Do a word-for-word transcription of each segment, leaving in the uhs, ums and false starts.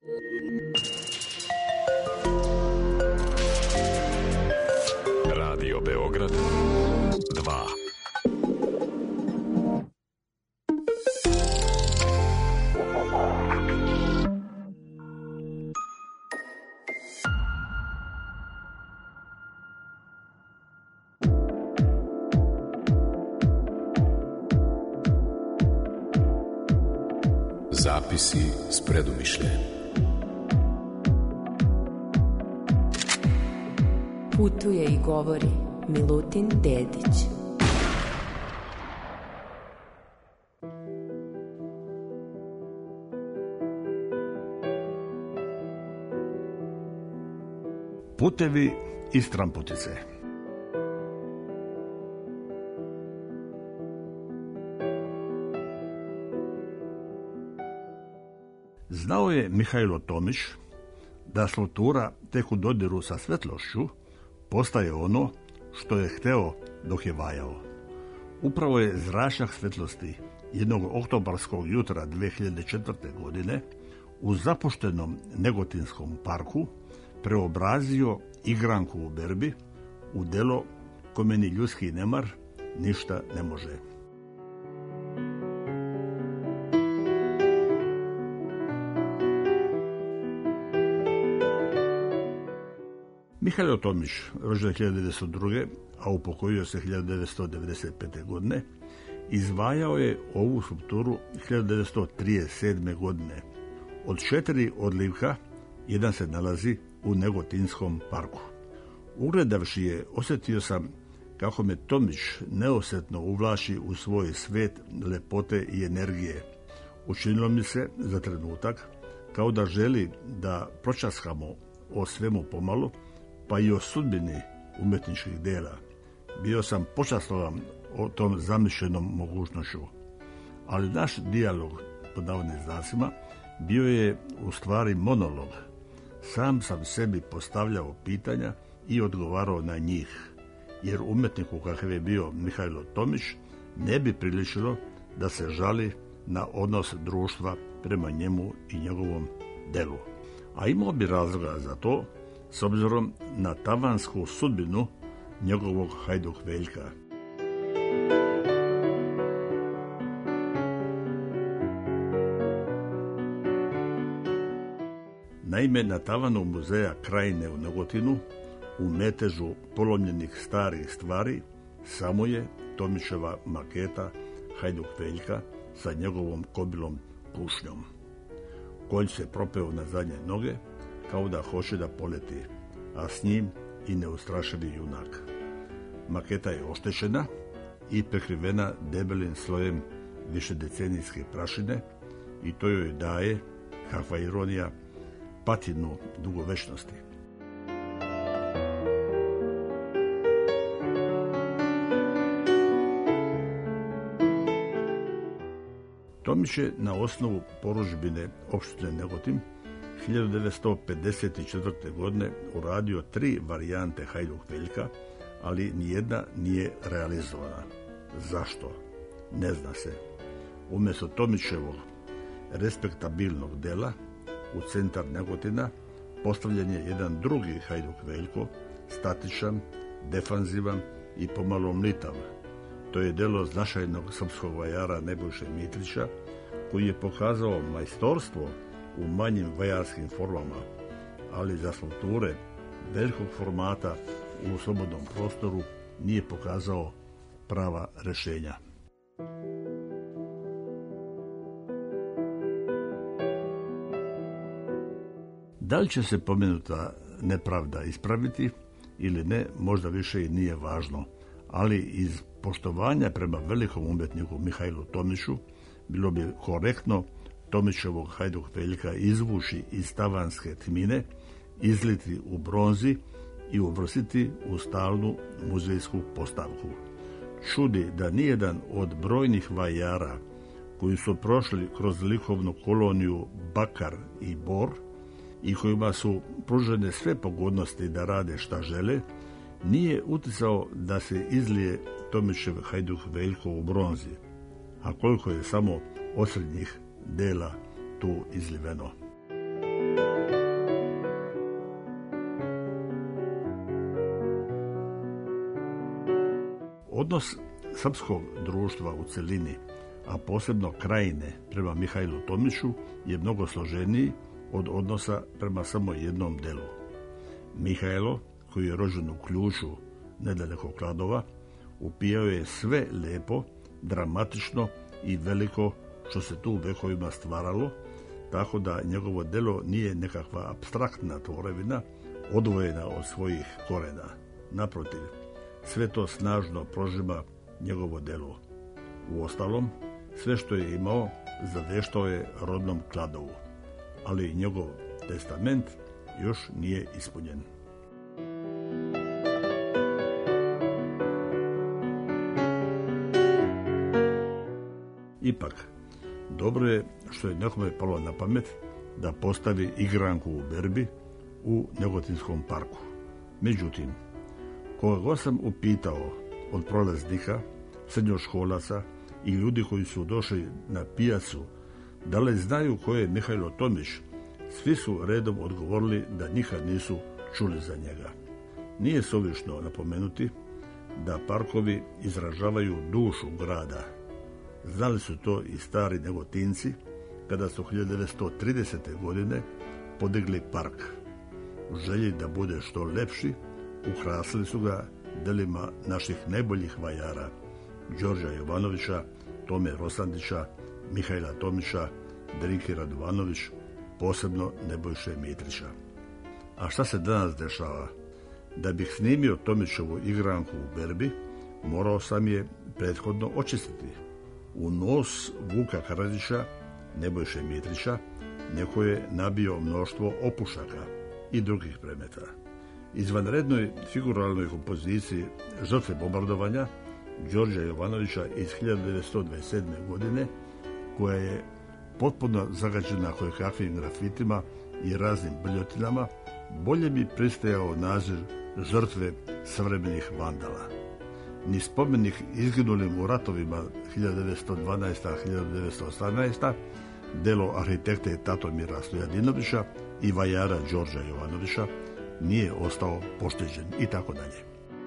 Radio Beograd dva. Zapisi s predumišljajem. Putuje i govori Milutin Dedić. Putevi i stranputice. Znao je Mihajlo Tomić da slotura tek u dodiru sa svetlošću postaje ono što je hteo dok je vajao. Upravo je zračak svetlosti jednog oktobarskog jutra dve hiljade četvrte. godine u zapuštenom Negotinskom parku preobrazio igranku u berbi u delo kome ni ljudski nemar ništa ne može. Mihajlo Tomić, rođen hiljadu devetsto druge. a upokojio se hiljadu devetsto devedeset pete. godine, izvajao je ovu skulpturu hiljadu devetsto trideset sedme. godine. Od četiri odlivka, jedan se nalazi u Negotinskom parku. Ugledavši je, osjetio sam kako me Tomić neosjetno uvlači u svoj svet lepote i energije. Učinilo mi se za trenutak kao da želi da pročaskamo o svemu pomalo, pa i o sudbini umjetničkih dela. Bio sam počastvovan o tom zamišljenom mogućnošću. Ali naš dijalog, pod navodnim znacima, bio je u stvari monolog. Sam sam sebi postavljao pitanja i odgovarao na njih, jer umjetniku kakav je bio Mihajlo Tomić ne bi priličilo da se žali na odnos društva prema njemu i njegovom delu. A imao bi razloga za to, s obzirom na tavansku sudbinu njegovog Hajduk Veljka. Naime, na tavanu muzeja Krajine u Negotinu, u metežu polomljenih starih stvari, samo je Tomićeva maketa Hajduk Veljka sa njegovom kobilom Kušnjom. Konj se propeo na zadnje noge, kao da hoće da poleti, a s njim i neustrašivi junak. Maketa je oštećena i prekrivena debelim slojem višedecenijske prašine i to joj daje, kakva ironija, patinu dugovečnosti. Tomić je na osnovu porudžbine opštine Negotin hiljadu devetsto pedeset četvrte. godine uradio tri varijante Hajduk Veljka, ali nijedna nije realizovana. Zašto? Ne zna se. Umjesto Tomićevog respektabilnog dela u centar Negotina postavljen je jedan drugi Hajduk Veljko, statičan, defanzivan i pomalo mlitav. To je delo značajnog srpskog vajara Nebojše Mitrića, koji je pokazao majstorstvo u manjim vajarskim formama, ali za skulpture velikog formata u slobodnom prostoru nije pokazao prava rješenja. Da li će se pomenuta nepravda ispraviti ili ne, možda više i nije važno, ali iz poštovanja prema velikom umjetniku Mihajlu Tomiću bilo bi korektno Tomićevog Hajduk Veljka izvući iz tavanske tmine, izliti u bronzi i uvrstiti u stalnu muzejsku postavku. Čudi da nijedan od brojnih vajara koji su prošli kroz likovnu koloniju Bakar i Bor i kojima su pružene sve pogodnosti da rade šta žele, nije uticao da se izlije Tomićev Hajduk Veljko u bronzi, a koliko je samo osrednjih dela tu izliveno. Odnos srpskog društva u cjelini, a posebno krajine prema Mihajlu Tomiću je mnogo složeniji od odnosa prema samo jednom delu. Mihajlo, koji je rođen u Ključu, nedaleko Kladova, upijao je sve lepo, dramatično i veliko što se tu vekovima stvaralo, tako da njegovo delo nije nekakva apstraktna tvorevina odvojena od svojih korena. Naprotiv, sve to snažno prožima njegovo delo. Uostalom, sve što je imao zaveštao je rodnom Kladovu, ali njegov testament još nije ispunjen. Ipak, dobro je što je nekome palo na pamet da postavi igranku u berbi u Negotinskom parku. Međutim, koga god sam upitao od prolaznika, srednjoškolaca i ljudi koji su došli na pijacu da li znaju ko je Mihajlo Tomić, svi su redom odgovorili da nikad nisu čuli za njega. Nije suvišno napomenuti da parkovi izražavaju dušu grada. Znali su to i stari Negotinci kada su hiljadu devetsto tridesete. godine podigli park. U želji da bude što lepši, ukrasili su ga delima naših najboljih vajara, Đorđa Jovanovića, Tome Rosandića, Mihajla Tomića, Drinki Radovanović, posebno Nebojše Mitrića. A šta se danas dešava? Da bih snimio Tomićevu igranku u berbi, morao sam je prethodno očistiti. U nos Vuka Karadžića, Nebojše Mitrića, neko je nabio mnoštvo opušaka i drugih predmeta. Izvanrednoj figuralnoj kompoziciji Žrtve bombardovanja Đorđa Jovanovića iz hiljadu devetsto dvadeset sedme. godine, koja je potpuno zagađena kojekakvim grafitima i raznim brljotinama, bolje bi pristajao naziv Žrtve savremenih vandala. Ni spomenik izginulim u ratovima hiljadu devetsto dvanaeste. do hiljadu devetsto osamnaeste. delo arhitekte Tatomira Stojadinovića i vajara Đorđa Jovanovića nije ostao pošteđen i tako dalje.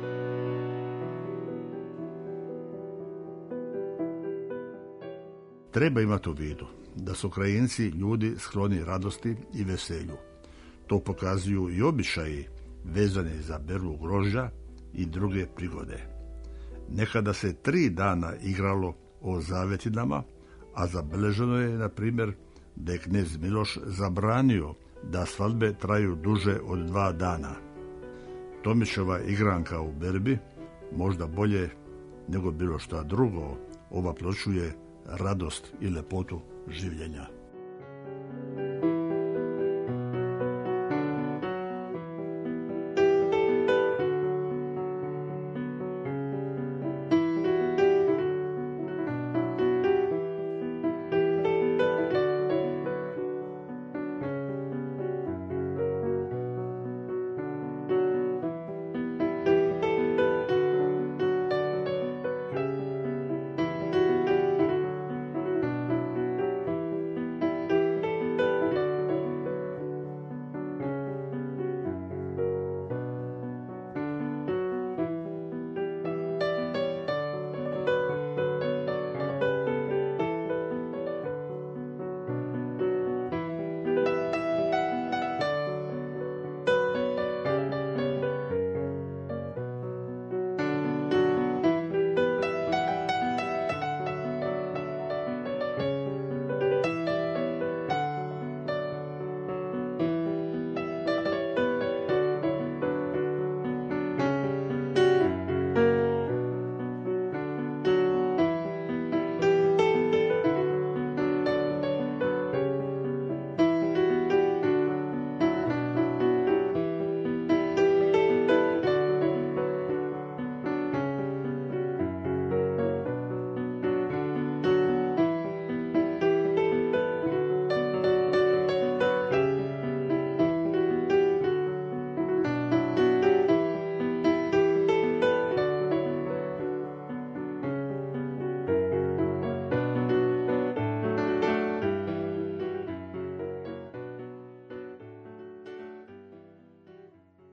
Treba imati u vidu da su krajinci ljudi skloni radosti i veselju. To pokazuju i običaji vezane za berbu grožđa i druge prigode. Nekada se tri dana igralo o zavetinama, a zabeleženo je, na primjer, da je knez Miloš zabranio da svadbe traju duže od dva dana. Tomićeva igranka u berbi, možda bolje nego bilo šta drugo, ovaploćuje radost i lepotu življenja.